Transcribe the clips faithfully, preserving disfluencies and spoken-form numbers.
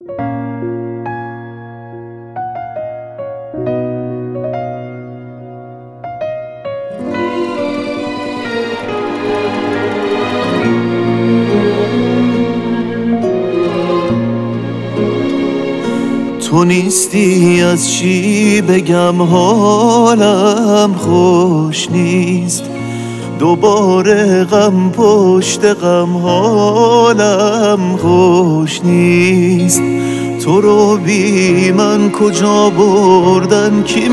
تو نیستی از چی بگم حالم خوش نیست، دوباره غم پشت غم حالم خوش نیست. تو رو بی من کجا بردن کی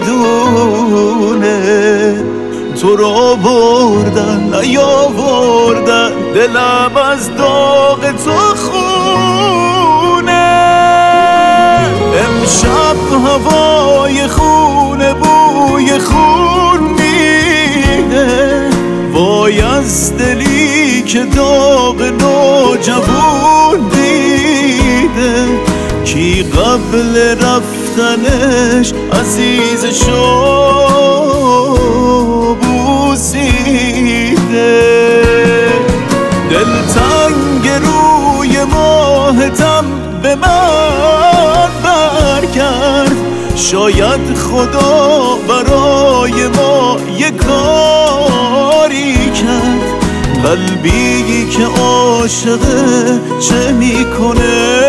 میدونه، تو رو بردن نیاوردن دلم از داغ تو خونه. امشب هوای خونه بوی خون میده، وای از دلی که داغ نوجوون دیده. کی قبل رفتنش عزیزشو بوسیده. دلتنگ روی ماهتم به من برگرد، شاید خدا برای ما یه کاری کرد. قلبی که عاشقه چه میکنه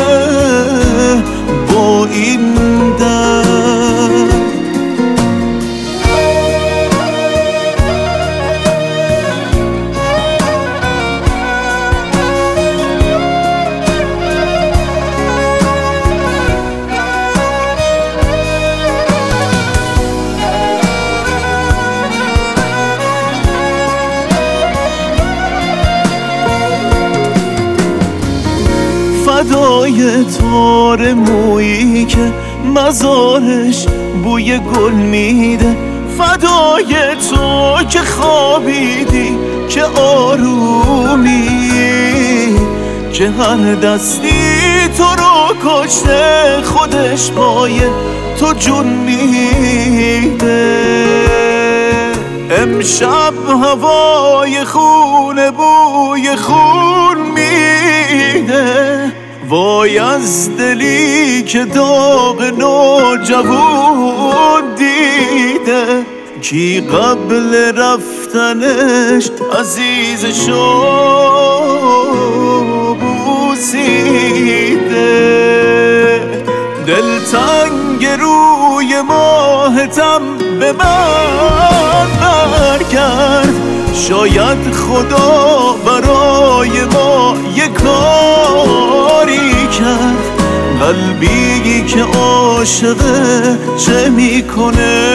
با این درد؟ فدای تار مویی که مزارش بوی گل میده، فدای تو که خوابیدی که آرومی، که هر دستی تو رو کشته خودش پای تو جون میده. امشب هوای خونه بوی خون میده، وای از دلی که داغ نوجوون دیده. کی قبل رفتنش عزیزشو بوسیده. دلتنگ روی ماهتم به من برگرد، شاید خدا برای ما یه کاری کرد. قلبی که عاشقه چه میکنه